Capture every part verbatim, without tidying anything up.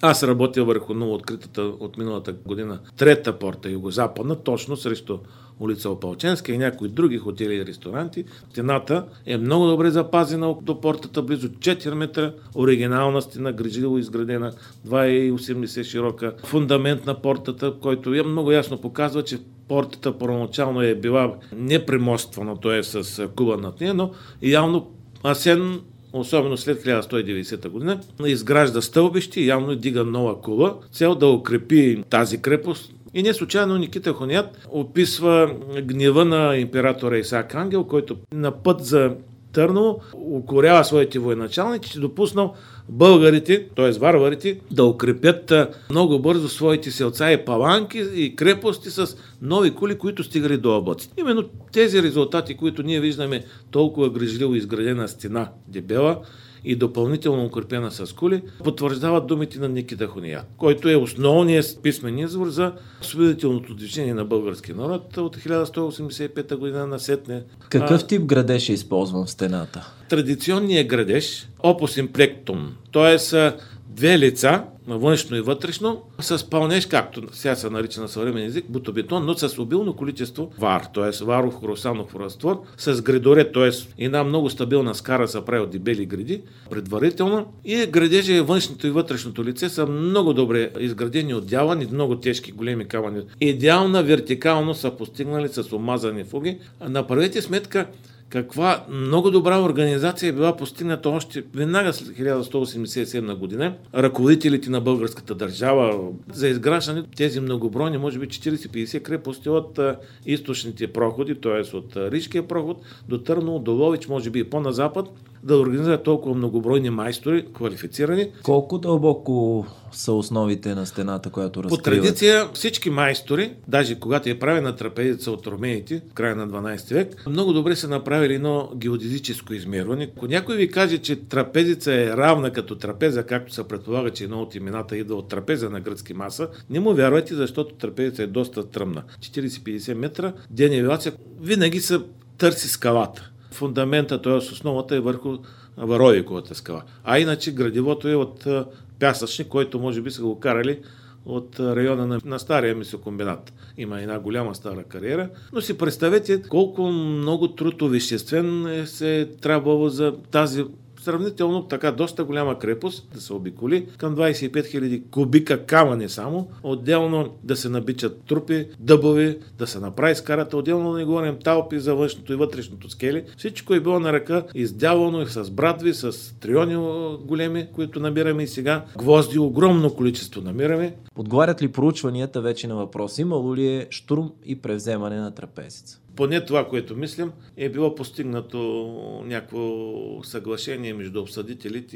Аз работя върху ново откритата от миналата година трета порта, югозападна, точно срещу улица Опалченска и някои други хотели и ресторанти. Стената е много добре запазена до портата, близо четири метра, оригинална стена, грижливо изградена, два и осемдесет широка, фундамент на портата, който е много ясно показва, че портата първоначално е била непремоствана, т.е. с куба над нея, но явно Асен, особено след хиляда сто и деветдесета година, изгражда стълбище и явно дига нова кула, цел да укрепи тази крепост. И не случайно Никита Хунят описва гнева на императора Исаак Ангел, който на път за Търново укорява своите военачалници, че допуснал българите, т.е. варварите, да укрепят много бързо своите селца и паланки и крепости с нови кули, които стигали до облаците. Именно тези резултати, които ние виждаме, толкова грижливо изградена стена, дебела и допълнително укрепена с кули, потвърждават думите на Никита Хунят, който е основният писмен извор за освободителното движение на българския народ от хиляда сто осемдесет и пета година насетне. Какъв тип градеж е използван в стената? Традиционният градеж, опус имплектум, т.е. две лица, външно и вътрешно, с пълнеж, както сега се нарича на съвременен език, бутобетон, но с обилно количество вар, т.е. варов хрусанов разтвор, с гредоре, т.е. една много стабилна скара се прави от дебели гради, предварително. И градежа и външното и вътрешното лице са много добре изградени, отдявани, много тежки, големи камъни. Идеална вертикално са постигнали с омазани фуги. Направете сметка каква много добра организация е била постигната още веднага след хиляда сто осемдесет и седма година. Ръководителите на българската държава за изграждане тези многобройни, може би четирийсет-петдесет крепости от а, източните проходи, т.е. от а, Ришкия проход до Търново, до Ловеч, може би и по-на запад, да организират толкова многобройни майстори, квалифицирани. Колко дълбоко са основите на стената, която разкриват? По традиция всички майстори, даже когато е правена трапезица от румените в края на дванадесети век, много добре са направили едно геодезическо измерване. Ако някой ви каже, че трапезица е равна като трапеза, както се предполага, че едно от имената идва от трапеза на гръцки маса, не му вярвайте, защото трапезица е доста стръмна. четирийсет-петдесет метра, денивелация, винаги се търси скалата. Фундамента, т.е. основата е върху Варовиковата скала. А иначе градивото е от пясъчник, който може би са го карали от района на, на стария месокомбинат. Има една голяма стара кариера, но си представете колко много трудовеществен е се трябвало за тази сравнително така доста голяма крепост да се обиколи, към двадесет и пет хиляди кубика камъни само, отделно да се набичат трупи, дъбови, да се направи скарата, отделно да не говорим талпи за външното и вътрешното скели. Всичко е било на ръка, издявано и с брадви, с триони големи, които набираме и сега. Гвозди огромно количество намираме. Подговарят ли проучванията вече на въпрос? Имало ли е щурм и превземане на трапезица? Поне това, което мислим, е било постигнато някакво съглашение между обсъдителите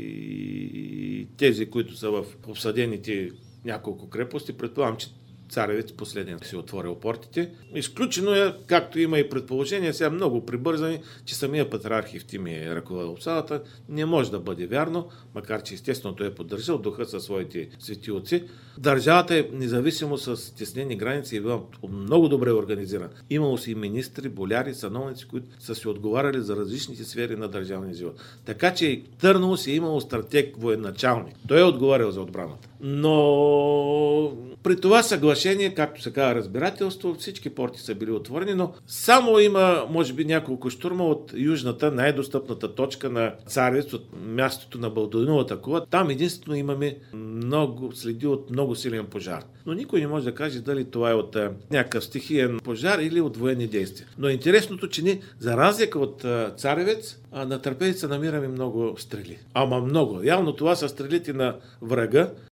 и тези, които са в обсъдените няколко крепости. Предполагам, че Царевец последен си отворил портите. Изключено е, както има и предположение, сега много прибързани, че самия патриарх Евтимий е ръководил обсадата. Не може да бъде вярно, макар че естествено той е поддържал духа със своите свети отци. Държавата е независимо с теснени граници и била много добре организирана. Имало си и министри, боляри, сановници, които са си отговаряли за различните сфери на държавния живот. Така че и Търново си е имало стратег военачалник. Той е отговарял за отбраната. Но при това съглашение, както се казва разбирателство, всички порти са били отворени, но само има, може би, няколко щурма от южната, най-достъпната точка на Царевец, от мястото на Балдуиновата кула. Там единствено имаме много следи от много силен пожар. Но никой не може да каже дали това е от а, някакъв стихиен пожар или от военни действия. Но е интересното, че ни, за разлика от а, Царевец, а, на Трапезица намираме много стрели. Ама много. Явно това са стрелите на врага,